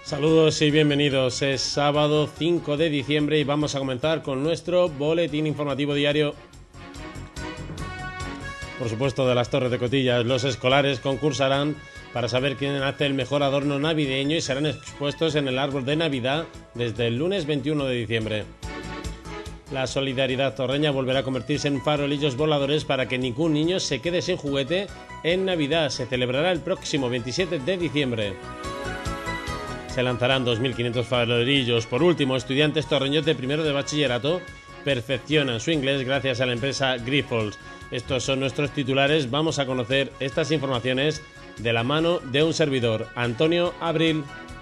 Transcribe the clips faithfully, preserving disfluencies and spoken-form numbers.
Saludos y bienvenidos. Es sábado cinco de diciembre y vamos a comenzar con nuestro boletín informativo diario. Por supuesto, de las Torres de Cotillas, los escolares concursarán para saber quién hace el mejor adorno navideño y serán expuestos en el árbol de Navidad desde el lunes veintiuno de diciembre. La solidaridad torreña volverá a convertirse en farolillos voladores para que ningún niño se quede sin juguete en Navidad. Se celebrará el próximo veintisiete de diciembre. Se lanzarán dos mil quinientos farolillos. Por último, estudiantes torreños de primero de bachillerato perfeccionan su inglés gracias a la empresa Grifols. Estos son nuestros titulares. Vamos a conocer estas informaciones de la mano de un servidor, Antonio Abril.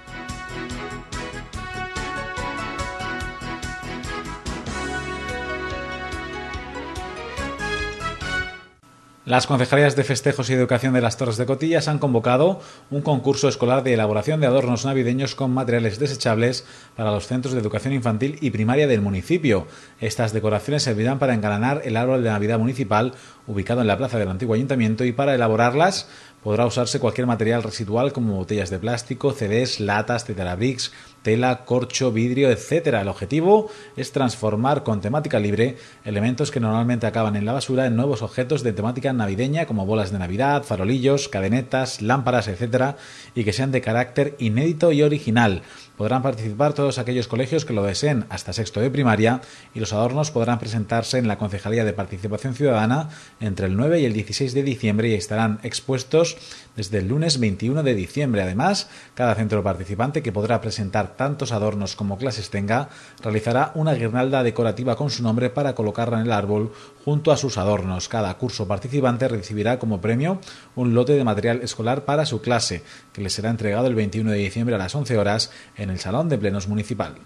Las concejalías de festejos y educación de las Torres de Cotillas han convocado un concurso escolar de elaboración de adornos navideños con materiales desechables para los centros de educación infantil y primaria del municipio. Estas decoraciones servirán para engalanar el árbol de Navidad municipal ubicado en la plaza del antiguo ayuntamiento, y para elaborarlas podrá usarse cualquier material residual como botellas de plástico, C Ds, latas, tetrabricks, tela, corcho, vidrio, etcétera. El objetivo es transformar con temática libre elementos que normalmente acaban en la basura en nuevos objetos de temática navideña como bolas de Navidad, farolillos, cadenetas, lámparas, etcétera, y que sean de carácter inédito y original. Podrán participar todos aquellos colegios que lo deseen hasta sexto de primaria, y los adornos podrán presentarse en la Concejalía de Participación Ciudadana entre el nueve y el dieciséis de diciembre y estarán expuestos desde el lunes veintiuno de diciembre. Además, cada centro participante, que podrá presentar tantos adornos como clases tenga, realizará una guirnalda decorativa con su nombre para colocarla en el árbol junto a sus adornos. Cada curso participante recibirá como premio un lote de material escolar para su clase, que les será entregado el veintiuno de diciembre a las once horas en el Salón de Plenos Municipal.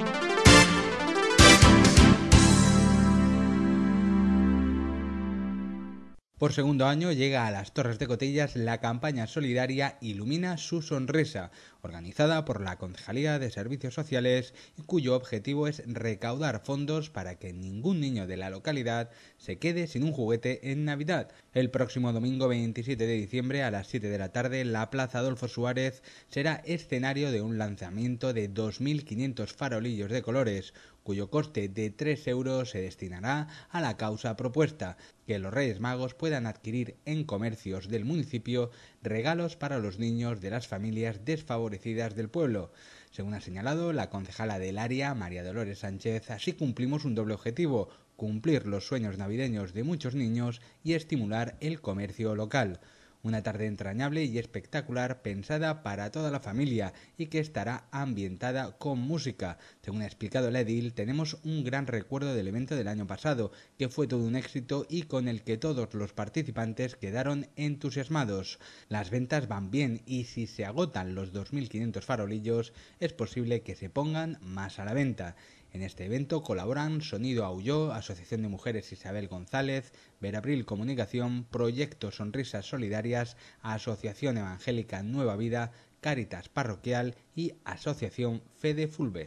Por segundo año llega a las Torres de Cotillas la campaña solidaria Ilumina su sonrisa, organizada por la Concejalía de Servicios Sociales, y cuyo objetivo es recaudar fondos para que ningún niño de la localidad se quede sin un juguete en Navidad. El próximo domingo veintisiete de diciembre a las siete de la tarde, la Plaza Adolfo Suárez será escenario de un lanzamiento de dos mil quinientos farolillos de colores, cuyo coste de tres euros se destinará a la causa propuesta: que los Reyes Magos puedan adquirir en comercios del municipio regalos para los niños de las familias desfavorecidas del pueblo. Según ha señalado la concejala del área, María Dolores Sánchez, así cumplimos un doble objetivo: cumplir los sueños navideños de muchos niños y estimular el comercio local. Una tarde entrañable y espectacular, pensada para toda la familia y que estará ambientada con música. Según ha explicado la edil, tenemos un gran recuerdo del evento del año pasado, que fue todo un éxito y con el que todos los participantes quedaron entusiasmados. Las ventas van bien y si se agotan los dos mil quinientos farolillos, es posible que se pongan más a la venta. En este evento colaboran Sonido Aulló, Asociación de Mujeres Isabel González, Verabril Comunicación, Proyecto Sonrisas Solidarias, Asociación Evangélica Nueva Vida, Cáritas Parroquial y Asociación Fede Fulbe.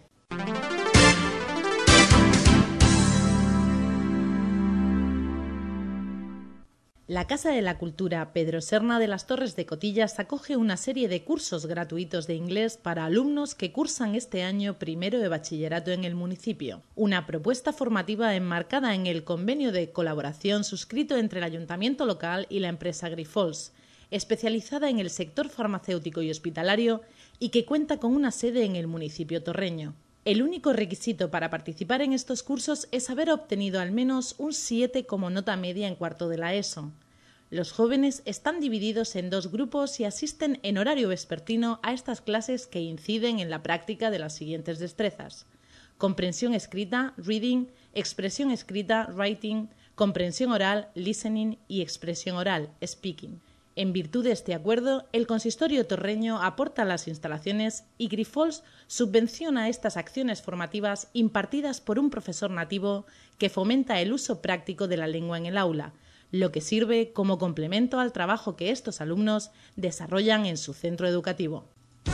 La Casa de la Cultura Pedro Serna de las Torres de Cotillas acoge una serie de cursos gratuitos de inglés para alumnos que cursan este año primero de bachillerato en el municipio. Una propuesta formativa enmarcada en el convenio de colaboración suscrito entre el ayuntamiento local y la empresa Grifols, especializada en el sector farmacéutico y hospitalario y que cuenta con una sede en el municipio torreño. El único requisito para participar en estos cursos es haber obtenido al menos un siete como nota media en cuarto de la ESO. Los jóvenes están divididos en dos grupos y asisten en horario vespertino a estas clases que inciden en la práctica de las siguientes destrezas: comprensión escrita, reading, expresión escrita, writing, comprensión oral, listening y expresión oral, speaking. En virtud de este acuerdo, el consistorio torreño aporta las instalaciones y Grifols subvenciona estas acciones formativas impartidas por un profesor nativo que fomenta el uso práctico de la lengua en el aula, lo que sirve como complemento al trabajo que estos alumnos desarrollan en su centro educativo.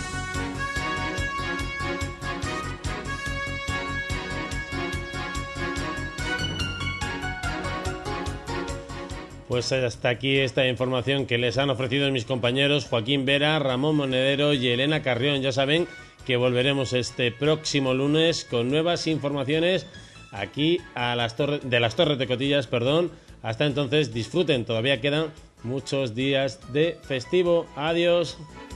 Pues hasta aquí esta información que les han ofrecido mis compañeros Joaquín Vera, Ramón Monedero y Elena Carrión. Ya saben que volveremos este próximo lunes con nuevas informaciones aquí a las torres, de las Torres de Cotillas, perdón. Hasta entonces disfruten, todavía quedan muchos días de festivo. Adiós.